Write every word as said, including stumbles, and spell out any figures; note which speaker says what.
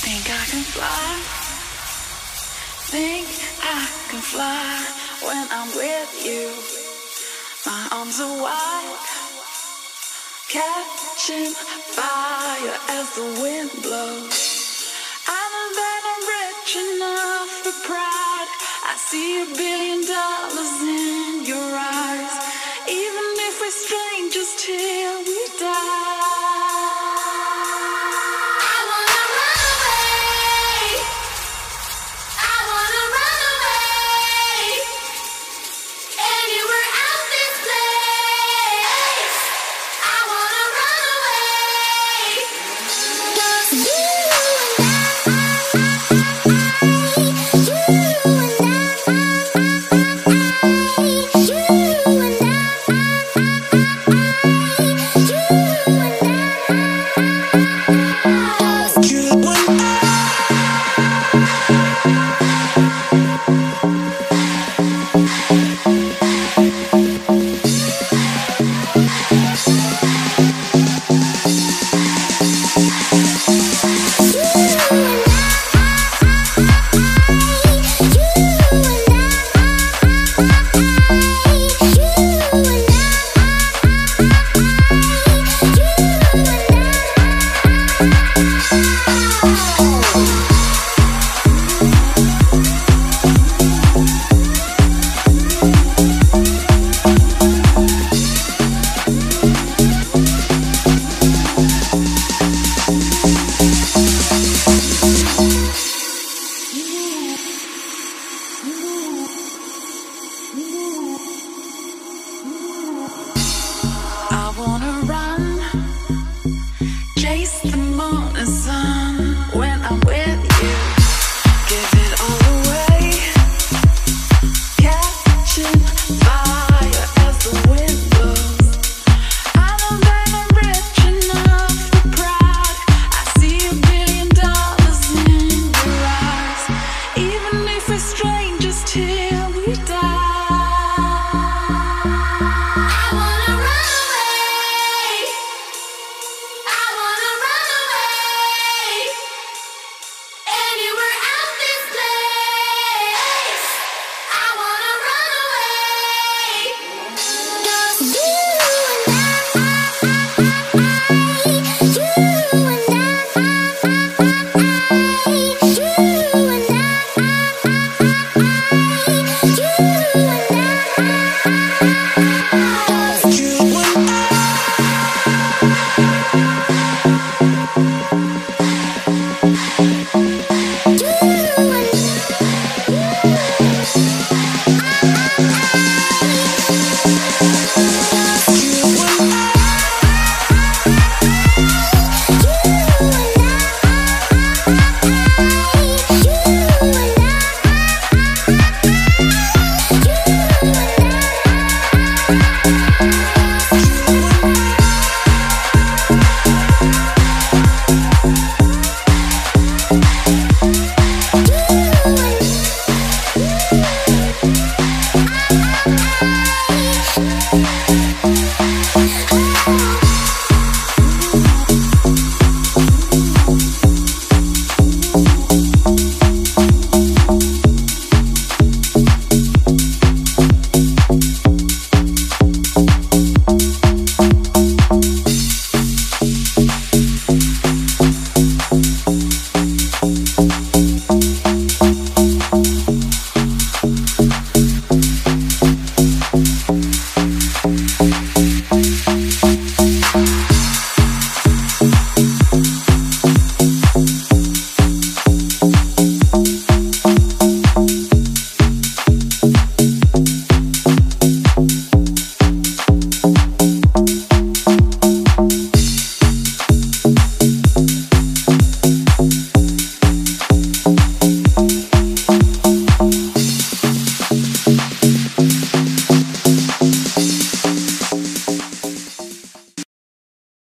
Speaker 1: Think I can fly, think I can fly when I'm with you. My arms are wide, catching fire as the wind blows. I know that I'm rich enough for pride. I see a billion dollars in your eyes. Even if we're strangers till we die.
Speaker 2: We'll be right back.